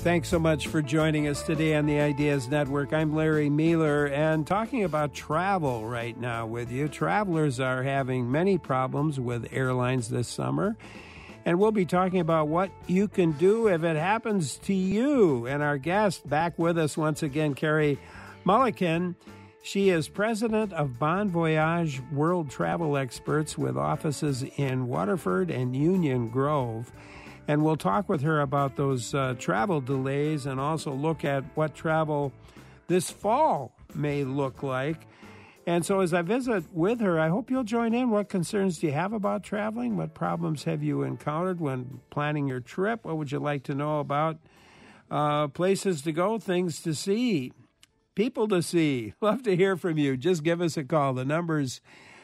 Thanks so much for joining us today on the Ideas Network. I'm Larry Mueller, and talking about travel right now with you. Travelers are having many problems with airlines this summer, and we'll be talking about what you can do if it happens to you. And our guest back with us once again, Carrie Mulliken. She is president of Bon Voyage World Travel Experts with offices in Waterford and Union Grove. And we'll talk with her about those travel delays and also look at what travel this fall may look like. And so as I visit with her, I hope you'll join in. What concerns do you have about traveling? What problems have you encountered when planning your trip? What would you like to know about places to go, things to see, people to see? Love to hear from you. Just give us a call. The number's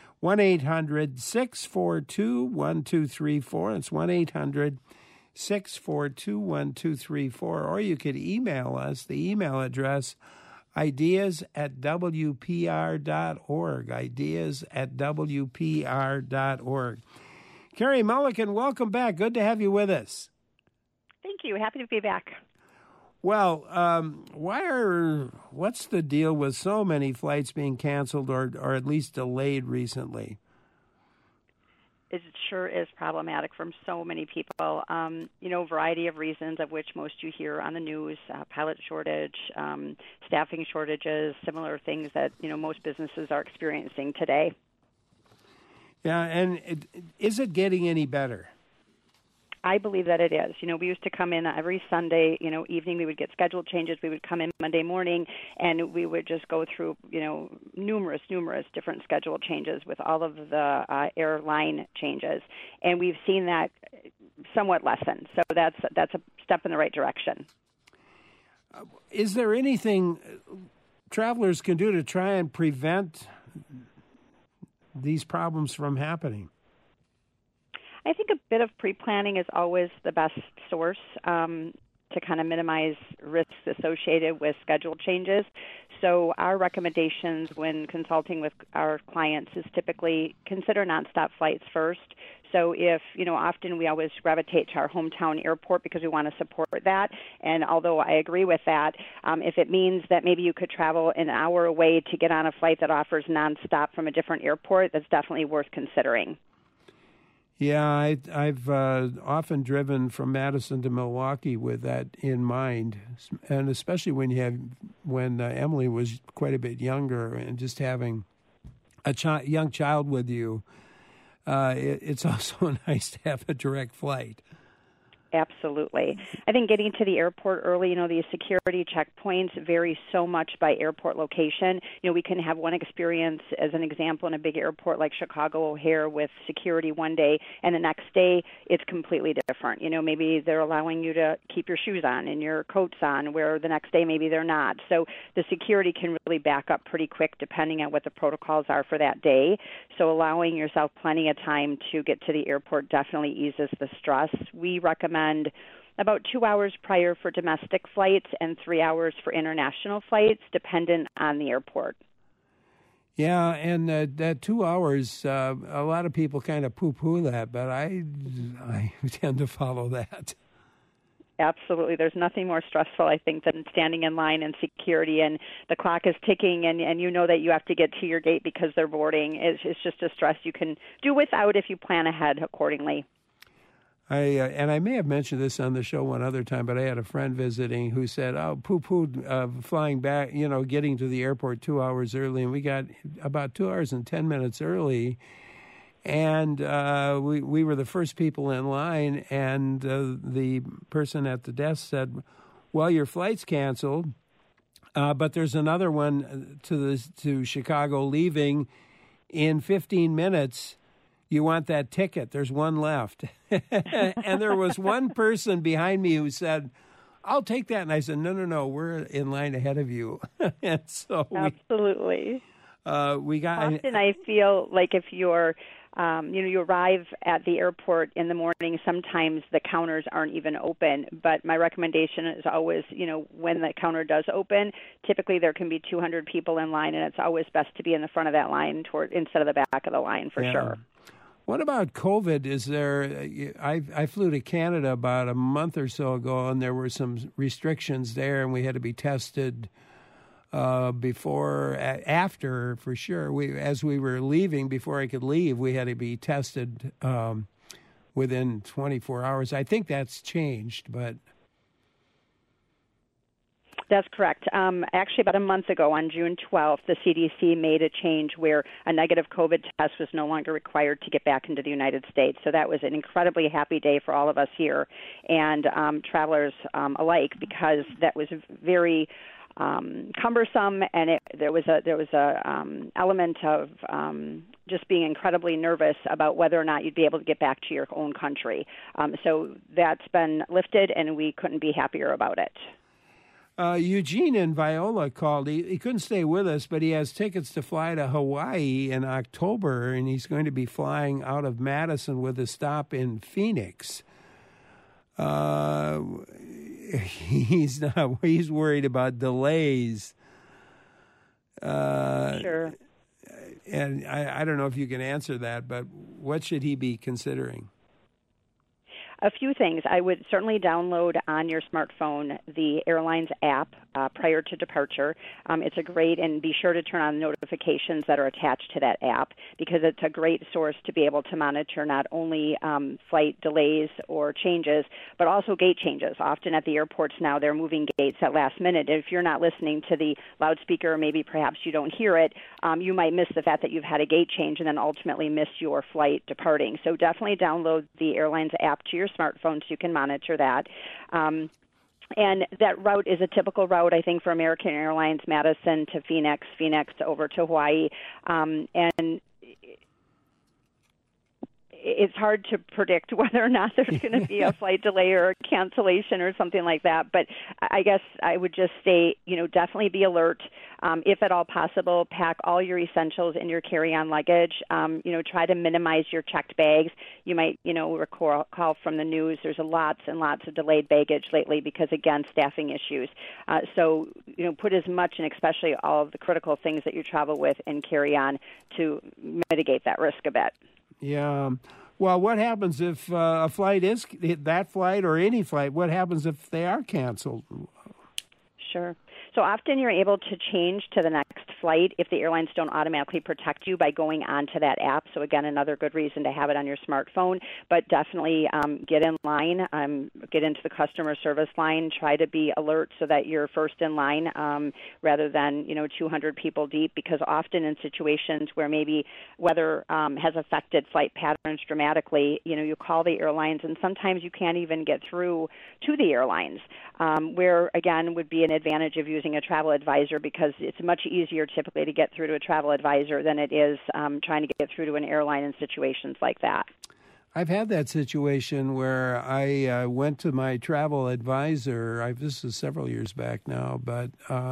1-800-642-1234. It's 1-800-642-1234, or you could email us. The email address, ideas@wpr.org, ideas@wpr.org. Carrie Mulliken, welcome back. Good to have you with us. Thank you. Happy to be back. Well, what's the deal with so many flights being canceled or at least delayed recently? It sure is problematic from so many people. Variety of reasons, of which most you hear on the news: pilot shortage, staffing shortages, similar things that most businesses are experiencing today. Yeah, and is it getting any better? I believe that it is. We used to come in every Sunday, evening. We would get schedule changes. We would come in Monday morning, and we would just go through, numerous different schedule changes with all of the airline changes. And we've seen that somewhat lessen. So that's a step in the right direction. Is there anything travelers can do to try and prevent these problems from happening? I think a bit of pre-planning is always the best source to kind of minimize risks associated with schedule changes. So our recommendations when consulting with our clients is typically consider nonstop flights first. So if, often we always gravitate to our hometown airport because we want to support that. And although I agree with that, if it means that maybe you could travel an hour away to get on a flight that offers nonstop from a different airport, that's definitely worth considering. Yeah, I've often driven from Madison to Milwaukee with that in mind, and especially when Emily was quite a bit younger, and just having a young child with you, it's also nice to have a direct flight. Absolutely. I think getting to the airport early, the security checkpoints vary so much by airport location. We can have one experience, as an example, in a big airport like Chicago O'Hare with security one day, and the next day it's completely different. Maybe they're allowing you to keep your shoes on and your coats on, where the next day maybe they're not. So the security can really back up pretty quick depending on what the protocols are for that day. So allowing yourself plenty of time to get to the airport definitely eases the stress. We recommend about 2 hours prior for domestic flights and 3 hours for international flights, dependent on the airport. Yeah, and that 2 hours, a lot of people kind of poo-poo that, but I tend to follow that. Absolutely. There's nothing more stressful, I think, than standing in line in security and the clock is ticking and you know that you have to get to your gate because they're boarding. It's just a stress you can do without if you plan ahead accordingly. I may have mentioned this on the show one other time, but I had a friend visiting who said, poo-pooed flying back, getting to the airport 2 hours early, and we got about 2 hours and 10 minutes early, and we were the first people in line, and the person at the desk said, well, your flight's canceled, but there's another one to Chicago leaving in 15 minutes. You want that ticket? There's one left. And there was one person behind me who said, I'll take that. And I said, no, we're in line ahead of you. And so absolutely. We got. Often I feel like if you're, you arrive at the airport in the morning, sometimes the counters aren't even open. But my recommendation is always, when the counter does open, typically there can be 200 people in line, and it's always best to be in the front of that line instead of the back of the line for sure. What about COVID? Is there? I flew to Canada about a month or so ago, and there were some restrictions there, and we had to be tested after for sure. As we were leaving, before I could leave, we had to be tested within 24 hours. I think that's changed, but. That's correct. Actually, about a month ago, on June 12th, the CDC made a change where a negative COVID test was no longer required to get back into the United States. So that was an incredibly happy day for all of us here and travelers alike, because that was very cumbersome, and there was a element of just being incredibly nervous about whether or not you'd be able to get back to your own country. So that's been lifted, and we couldn't be happier about it. Eugene in Viola called. He couldn't stay with us, but he has tickets to fly to Hawaii in October, and he's going to be flying out of Madison with a stop in Phoenix. He's worried about delays. Sure. And I don't know if you can answer that, but what should he be considering? A few things. I would certainly download on your smartphone the airline's app prior to departure. It's a great, and be sure to turn on notifications that are attached to that app, because it's a great source to be able to monitor not only flight delays or changes, but also gate changes. Often at the airports now, they're moving gates at last minute. If you're not listening to the loudspeaker, or maybe perhaps you don't hear it, you might miss the fact that you've had a gate change and then ultimately miss your flight departing. So definitely download the airline's app to your smartphone so you can monitor that. And that route is a typical route, I think, for American Airlines, Madison to Phoenix, Phoenix over to Hawaii. And it's hard to predict whether or not there's going to be a flight delay or a cancellation or something like that. But I guess I would just say, definitely be alert. If at all possible, pack all your essentials in your carry-on luggage. Try to minimize your checked bags. You might, recall from the news, there's lots and lots of delayed baggage lately because, again, staffing issues. So, put as much, and especially all of the critical things that you travel with, in carry-on to mitigate that risk a bit. Yeah. Well, what happens if a flight is that flight or any flight? What happens if they are canceled? Sure. So often you're able to change to the next flight if the airlines don't automatically protect you by going onto that app. So again, another good reason to have it on your smartphone. But definitely get in line, get into the customer service line. Try to be alert so that you're first in line rather than 200 people deep. Because often in situations where maybe weather has affected flight patterns dramatically, you call the airlines, and sometimes you can't even get through to the airlines. Where again would be an advantage of using a travel advisor, because it's much easier typically to get through to a travel advisor than it is trying to get through to an airline in situations like that. I've had that situation where I went to my travel advisor. This is several years back now, but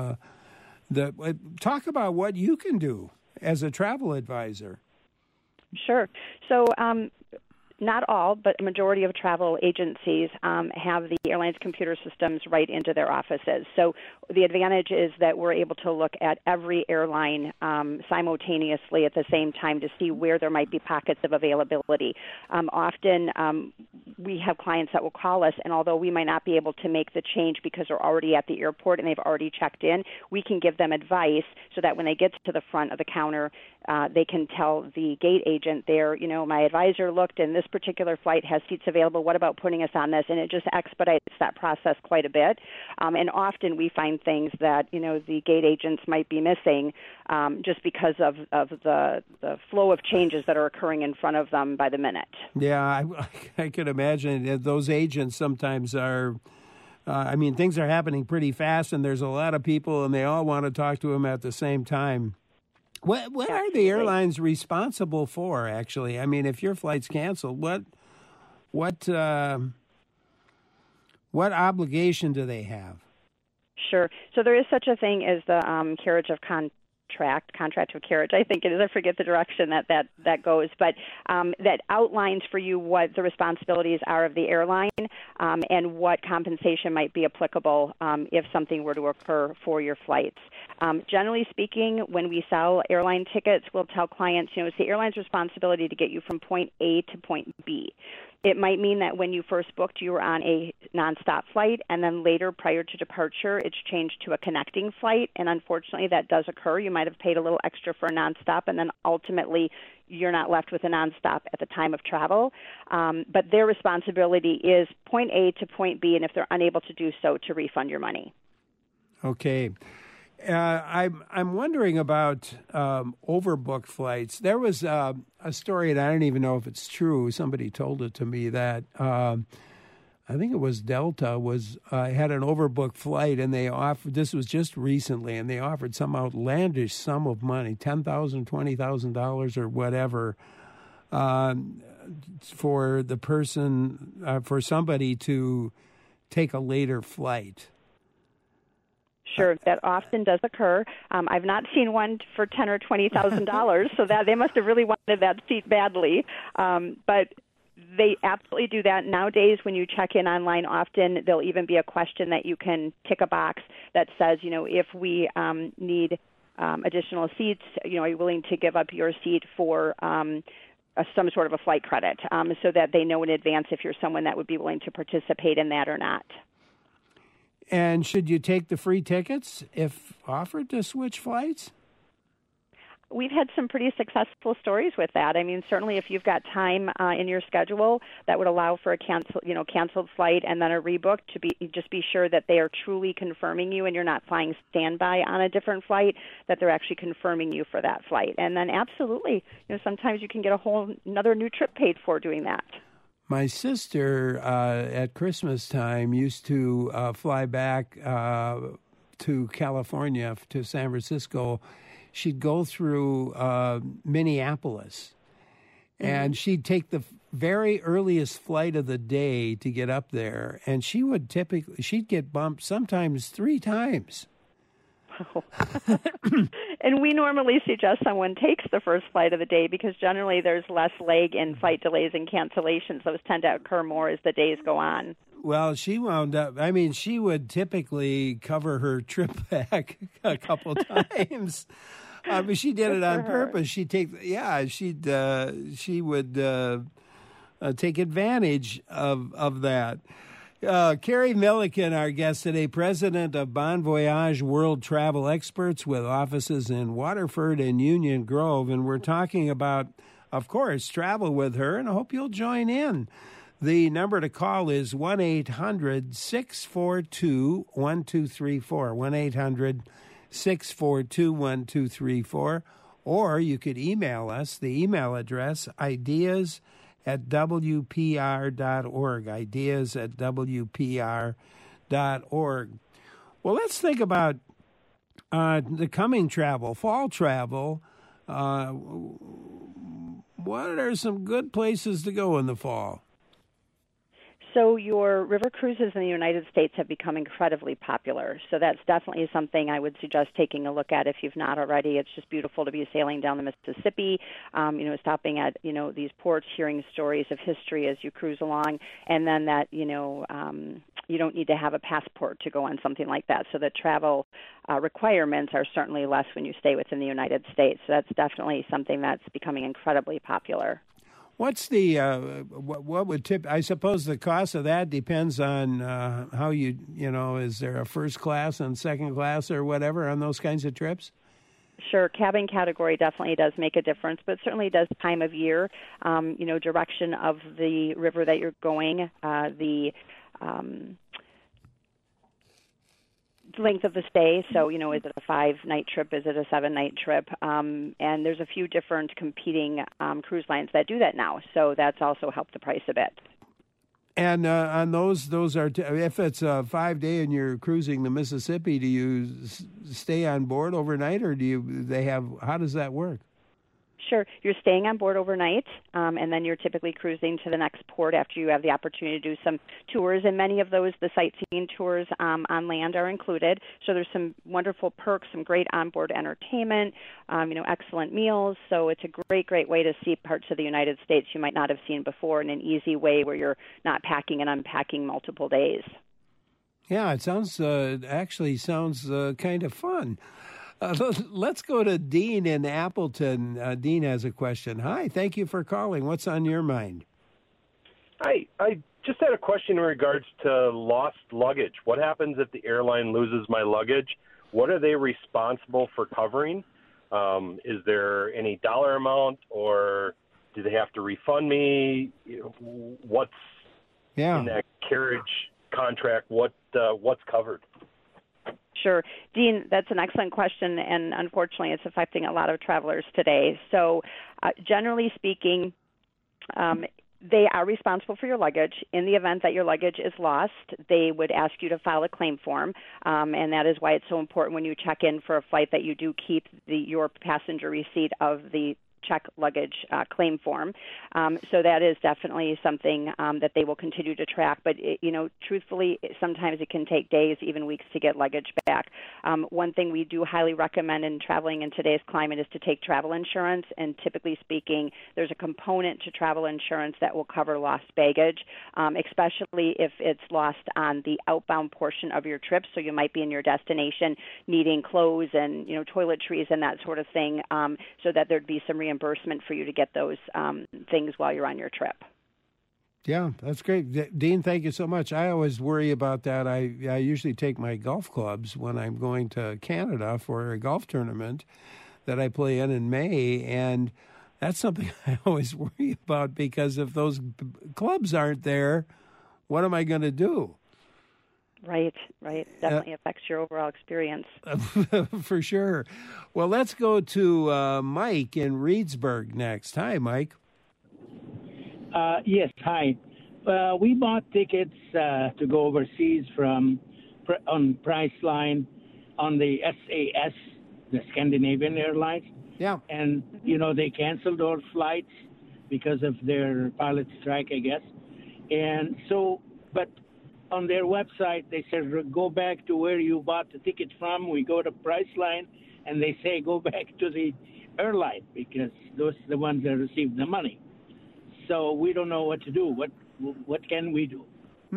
talk about what you can do as a travel advisor. Sure. So not all, but a majority of travel agencies have the airline's computer systems right into their offices. So the advantage is that we're able to look at every airline simultaneously at the same time to see where there might be pockets of availability. Often we have clients that will call us, and although we might not be able to make the change because they're already at the airport and they've already checked in, we can give them advice so that when they get to the front of the counter, they can tell the gate agent there, my advisor looked and this particular flight has seats available. What about putting us on this? And it just expedites that process quite a bit. And often we find things that, the gate agents might be missing just because of the flow of changes that are occurring in front of them by the minute. Yeah, I could imagine that those agents sometimes are, things are happening pretty fast and there's a lot of people and they all want to talk to them at the same time. What are the airlines responsible for, actually? If your flight's canceled, what obligation do they have? Sure. So there is such a thing as the carriage of contract of carriage, I think it is. I forget the direction that goes, but that outlines for you what the responsibilities are of the airline and what compensation might be applicable if something were to occur for your flights. Generally speaking, when we sell airline tickets, we'll tell clients, it's the airline's responsibility to get you from point A to point B. It might mean that when you first booked, you were on a nonstop flight, and then later, prior to departure, it's changed to a connecting flight, and unfortunately, that does occur. You might have paid a little extra for a nonstop, and then ultimately, you're not left with a nonstop at the time of travel. But their responsibility is point A to point B, and if they're unable to do so, to refund your money. Okay. I'm wondering about overbooked flights. There was a story, and I don't even know if it's true. Somebody told it to me that I think it was Delta had an overbooked flight, and they offered. This was just recently, and they offered some outlandish sum of money, $10,000, $20,000, or whatever, for the person for somebody to take a later flight. Sure, that often does occur. I've not seen one for $10,000 or $20,000, so that they must have really wanted that seat badly. But they absolutely do that nowadays. When you check in online, often there'll even be a question that you can tick a box that says, if we need additional seats, are you willing to give up your seat for some sort of a flight credit, so that they know in advance if you're someone that would be willing to participate in that or not. And should you take the free tickets if offered to switch flights? We've had some pretty successful stories with that. I mean, certainly if you've got time in your schedule that would allow for a canceled flight and then a rebook, just be sure that they are truly confirming you and you're not flying standby on a different flight, that they're actually confirming you for that flight. And then absolutely, sometimes you can get another new trip paid for doing that. My sister at Christmas time used to fly back to California, to San Francisco. She'd go through Minneapolis, and she'd take the very earliest flight of the day to get up there, and she'd get bumped sometimes 3 times. And we normally suggest someone takes the first flight of the day because generally there's less leg in flight delays and cancellations. Those tend to occur more as the days go on. Well, she wound up, she would typically cover her trip back a couple times. She did it on purpose. She would take advantage of that. Carrie Milliken, our guest today, president of Bon Voyage World Travel Experts with offices in Waterford and Union Grove. And we're talking about, of course, travel with her, and I hope you'll join in. The number to call is 1-800-642-1234, 1-800-642-1234, or you could email us, the email address, ideas@wpr.org, ideas@wpr.org. Well, let's think about the coming travel, fall travel. What are some good places to go in the fall? So your river cruises in the United States have become incredibly popular. So that's definitely something I would suggest taking a look at if you've not already. It's just beautiful to be sailing down the Mississippi, stopping at, these ports, hearing stories of history as you cruise along, and then that, you don't need to have a passport to go on something like that. So the travel requirements are certainly less when you stay within the United States. So that's definitely something that's becoming incredibly popular. What's the what would tip? I suppose the cost of that depends on how is there a first class and second class or whatever on those kinds of trips? Sure, cabin category definitely does make a difference, but certainly does time of year, direction of the river that you're going, the length of the stay. So, is it a 5-night trip? Is it a 7-night trip? And there's a few different competing cruise lines that do that now. So that's also helped the price a bit. And on those are if it's a 5-day and you're cruising the Mississippi, do you stay on board overnight, or how does that work? Sure. You're staying on board overnight, and then you're typically cruising to the next port after you have the opportunity to do some tours. And many of those, the sightseeing tours on land are included. So there's some wonderful perks, some great onboard entertainment, excellent meals. So it's a great way to see parts of the United States you might not have seen before in an easy way where you're not packing and unpacking multiple days. Yeah, it sounds kind of fun. Let's go to Dean in Appleton. Dean has a question. Hi, thank you for calling. What's on your mind? Hi, I just had a question in regards to lost luggage. What happens if the airline loses my luggage? What are they responsible for covering? Is there any dollar amount, or do they have to refund me? What's in that carriage contract? What's covered? Sure. Dean, that's an excellent question, and unfortunately it's affecting a lot of travelers today. So generally speaking, they are responsible for your luggage. In the event that your luggage is lost, they would ask you to file a claim form, and that is why it's so important when you check in for a flight that you do keep your passenger receipt of the check luggage claim form. So that is definitely something that they will continue to track. But, truthfully, sometimes it can take days, even weeks to get luggage back. One thing we do highly recommend in traveling in today's climate is to take travel insurance. And typically speaking, there's a component to travel insurance that will cover lost baggage, especially if it's lost on the outbound portion of your trip. So you might be in your destination needing clothes and, toiletries and that sort of thing, so that there'd be some reimbursement for you to get those things while you're on your trip. Yeah, that's great. Dean, thank you so much. I always worry about that. I usually take my golf clubs when I'm going to Canada for a golf tournament that I play in May, and that's something I always worry about, because if those clubs aren't there, what am I going to do? Right. Definitely affects your overall experience. For sure. Well, let's go to Mike in Reedsburg next. Hi, Mike. Yes, hi. We bought tickets to go overseas on Priceline on the SAS, the Scandinavian Airlines. Yeah. And, they canceled our flights because of their pilot strike, I guess. And so, but on their website, they said, go back to where you bought the ticket from. We go to Priceline, and they say, go back to the airline, because those are the ones that received the money. So we don't know what to do. What can we do?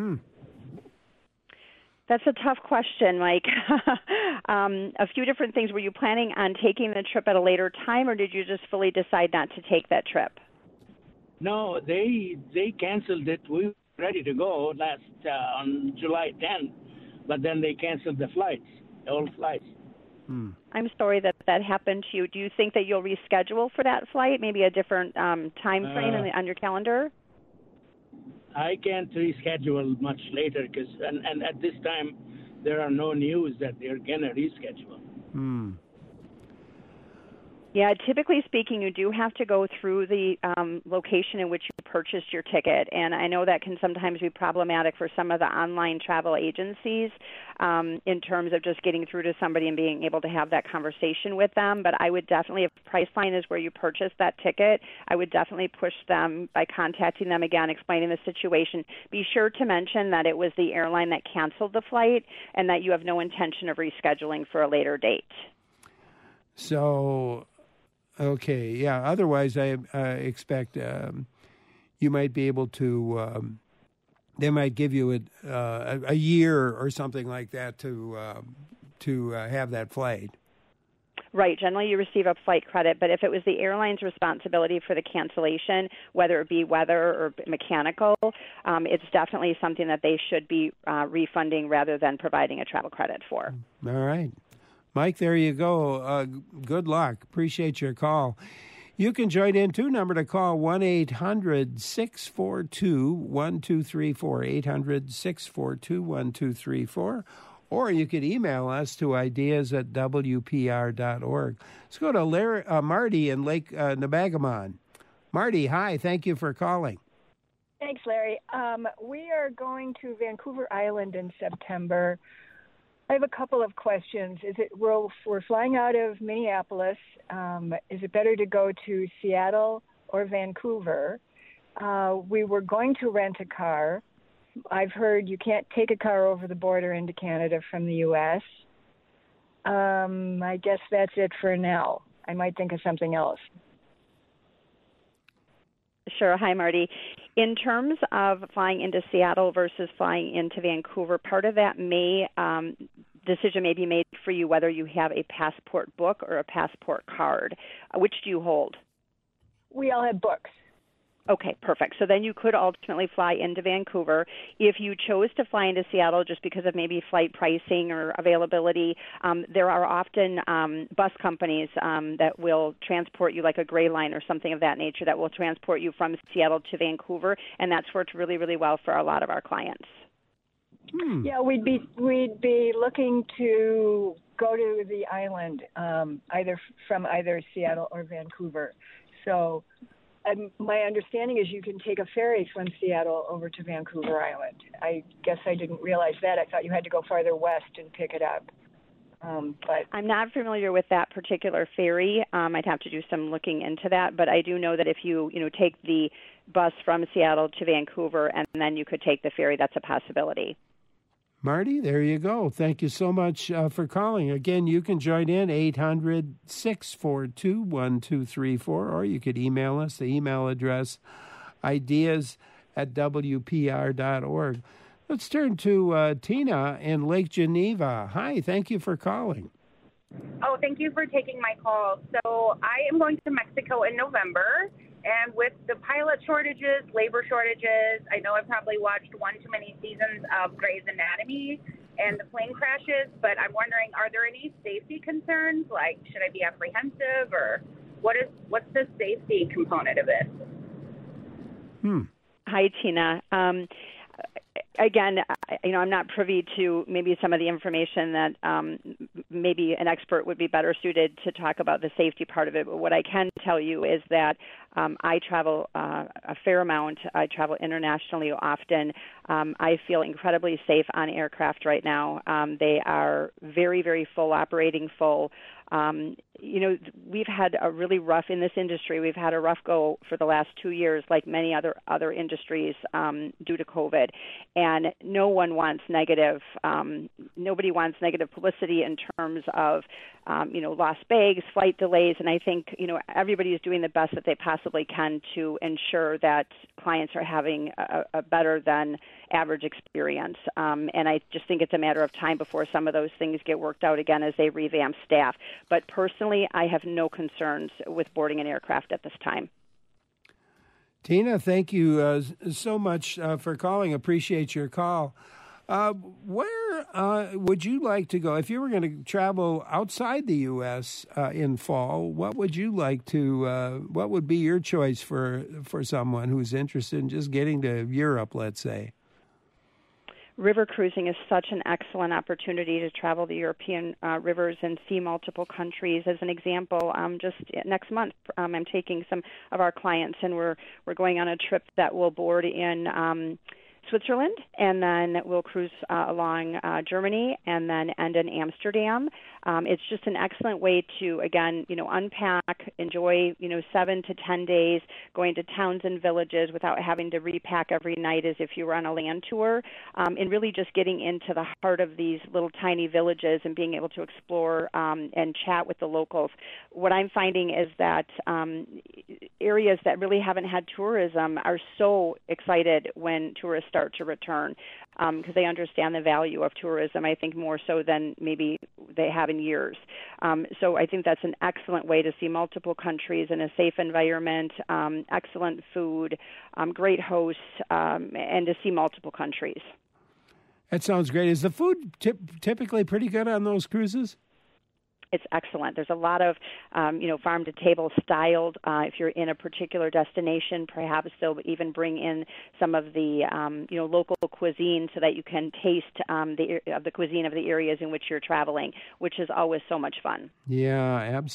That's a tough question, Mike. A few different things. Were you planning on taking the trip at a later time, or did you just fully decide not to take that trip? No, they canceled it. We were ready to go on July 10th, but then they canceled the flights, all flights. I'm sorry that happened to you. Do you think that you'll reschedule for that flight, maybe a different time frame on your calendar? I can't reschedule much later and at this time there are no news that they're going to reschedule. Yeah, typically speaking, you do have to go through the location in which you purchased your ticket, and I know that can sometimes be problematic for some of the online travel agencies in terms of just getting through to somebody and being able to have that conversation with them. But I would definitely, if Priceline is where you purchased that ticket, I would definitely push them by contacting them again, explaining the situation. Be sure to mention that it was the airline that canceled the flight and that you have no intention of rescheduling for a later date. So, okay, yeah. Otherwise, I expect you might be able to. They might give you a year or something like that to have that flight. Right. Generally, you receive a flight credit, but if it was the airline's responsibility for the cancellation, whether it be weather or mechanical, it's definitely something that they should be refunding rather than providing a travel credit for. All right. Mike, there you go. Good luck. Appreciate your call. You can join in, too. Number to call, 1-800-642-1234, 800-642-1234. Or you could email us to ideas@wpr.org. Let's go to Marty in Lake Nebagamon. Marty, hi. Thank you for calling. Thanks, Larry. We are going to Vancouver Island in September. I have a couple of questions. We're flying out of Minneapolis. Is it better to go to Seattle or Vancouver? We were going to rent a car. I've heard you can't take a car over the border into Canada from the U.S. I guess that's it for now. I might think of something else. Sure. Hi, Marty. In terms of flying into Seattle versus flying into Vancouver, part of that decision may be made for you whether you have a passport book or a passport card. Which do you hold? We all have books. Okay, perfect. So then you could ultimately fly into Vancouver. If you chose to fly into Seattle just because of maybe flight pricing or availability, there are often bus companies that will transport you, like a Gray Line or something of that nature, that will transport you from Seattle to Vancouver, and that's worked really, really well for a lot of our clients. Yeah, we'd be looking to go to the island, either Seattle or Vancouver. So my understanding is you can take a ferry from Seattle over to Vancouver Island. I guess I didn't realize that. I thought you had to go farther west and pick it up. But I'm not familiar with that particular ferry. I'd have to do some looking into that. But I do know that if you take the bus from Seattle to Vancouver and then you could take the ferry, that's a possibility. Marty, there you go. Thank you so much for calling. Again, you can join in 800-642-1234, or you could email us. The email address, ideas@wpr.org. Let's turn to Tina in Lake Geneva. Hi, thank you for calling. Oh, thank you for taking my call. So I am going to Mexico in November, and with the pilot shortages, labor shortages, I know I've probably watched one too many seasons of Grey's Anatomy and the plane crashes, but I'm wondering, are there any safety concerns? Like, should I be apprehensive, or what's the safety component of it? Hi, Tina. Again, I'm not privy to maybe some of the information that maybe an expert would be better suited to talk about the safety part of it. But what I can tell you is that I travel a fair amount. I travel internationally often. I feel incredibly safe on aircraft right now. They are very, very full, operating full. We've had a really rough in this industry. We've had a rough go for the last 2 years, like many other industries, due to COVID. And no one wants negative. Nobody wants negative publicity in terms of, lost bags, flight delays. And I think, everybody is doing the best that they possibly can to ensure that clients are having a better than average experience. And I just think it's a matter of time before some of those things get worked out again as they revamp staff. But personally, I have no concerns with boarding an aircraft at this time. Tina, thank you so much for calling. Appreciate your call. Where would you like to go? If you were going to travel outside the U.S. In fall, what would you like to, what would be your choice for someone who's interested in just getting to Europe, let's say? River cruising is such an excellent opportunity to travel the European rivers and see multiple countries. As an example, just next month, I'm taking some of our clients, and we're going on a trip that will board in Switzerland, and then we'll cruise along Germany, and then end in Amsterdam. It's just an excellent way to, again, unpack, enjoy, 7 to 10 days, going to towns and villages without having to repack every night as if you were on a land tour, and really just getting into the heart of these little tiny villages and being able to explore and chat with the locals. What I'm finding is that areas that really haven't had tourism are so excited when tourists start to return because they understand the value of tourism, I think, more so than maybe they have in years. So I think that's an excellent way to see multiple countries in a safe environment, excellent food, great hosts, and to see multiple countries. That sounds great. Is the food typically pretty good on those cruises? It's excellent. There's a lot of, farm-to-table styled. If you're in a particular destination, perhaps they'll even bring in some of the, local cuisine so that you can taste the cuisine of the areas in which you're traveling, which is always so much fun. Yeah,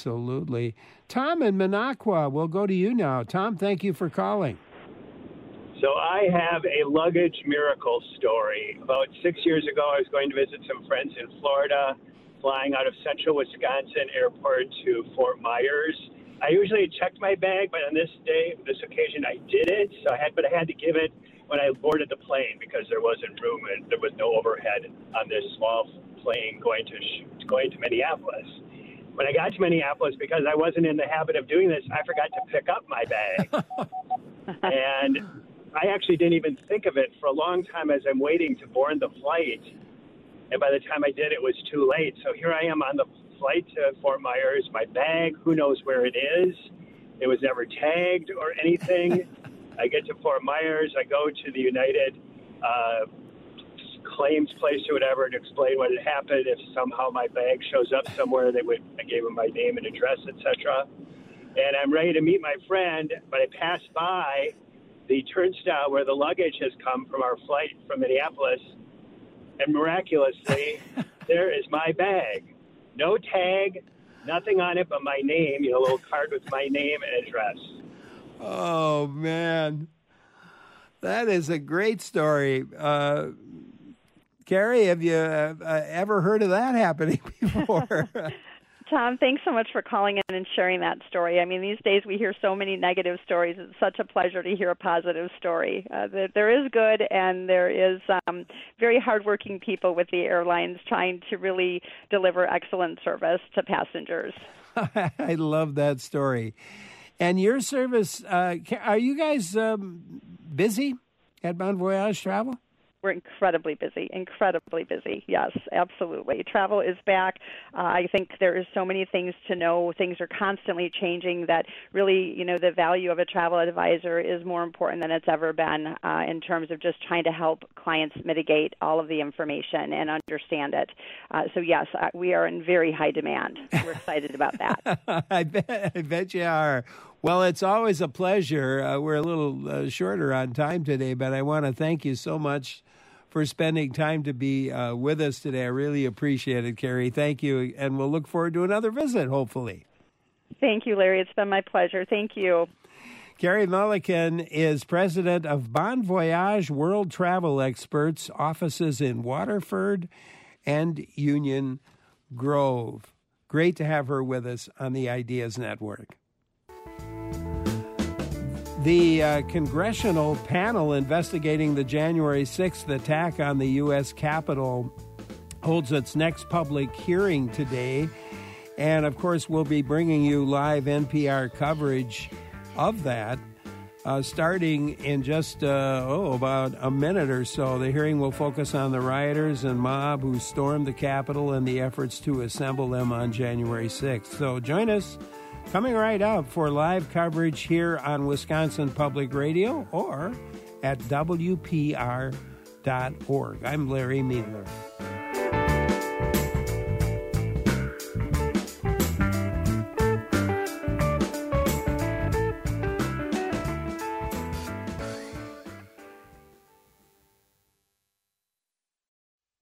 absolutely. Tom in Minocqua, we'll go to you now. Tom, thank you for calling. So I have a luggage miracle story. About 6 years ago, I was going to visit some friends in Florida, flying out of central Wisconsin airport to Fort Myers. I usually checked my bag, but on this occasion, I didn't. But I had to give it when I boarded the plane because there wasn't room and there was no overhead on this small plane going to Minneapolis. When I got to Minneapolis, because I wasn't in the habit of doing this, I forgot to pick up my bag. And I actually didn't even think of it for a long time as I'm waiting to board the flight. And by the time I did, it was too late. So here I am on the flight to Fort Myers. My bag, who knows where it is. It was never tagged or anything. I get to Fort Myers. I go to the United claims place or whatever to explain what had happened. If somehow my bag shows up somewhere, I gave them my name and address, etc. And I'm ready to meet my friend, but I pass by the turnstile where the luggage has come from our flight from Minneapolis, and miraculously, there is my bag. No tag, nothing on it but my name, a little card with my name and address. Oh, man. That is a great story. Carrie, have you ever heard of that happening before? Tom, thanks so much for calling in and sharing that story. I mean, these days we hear so many negative stories. It's such a pleasure to hear a positive story. There is good, and there is very hardworking people with the airlines trying to really deliver excellent service to passengers. I love that story. And your service, are you guys busy at Bon Voyage Travel? We're incredibly busy, Yes, absolutely. Travel is back. I think there is so many things to know. Things are constantly changing that really, the value of a travel advisor is more important than it's ever been in terms of just trying to help clients mitigate all of the information and understand it. So, yes, we are in very high demand. We're excited about that. I bet you are. Well, it's always a pleasure. We're a little shorter on time today, but I want to thank you so much for spending time to be with us today. I really appreciate it, Carrie. Thank you, and we'll look forward to another visit, hopefully. Thank you, Larry. It's been my pleasure. Thank you. Carrie Mulliken is president of Bon Voyage World Travel Experts, offices in Waterford and Union Grove. Great to have her with us on the Ideas Network. The congressional panel investigating the January 6th attack on the U.S. Capitol holds its next public hearing today. And, of course, we'll be bringing you live NPR coverage of that starting in just, about a minute or so. The hearing will focus on the rioters and mob who stormed the Capitol and the efforts to assemble them on January 6th. So join us. Coming right up for live coverage here on Wisconsin Public Radio or at WPR.org. I'm Larry Meadler.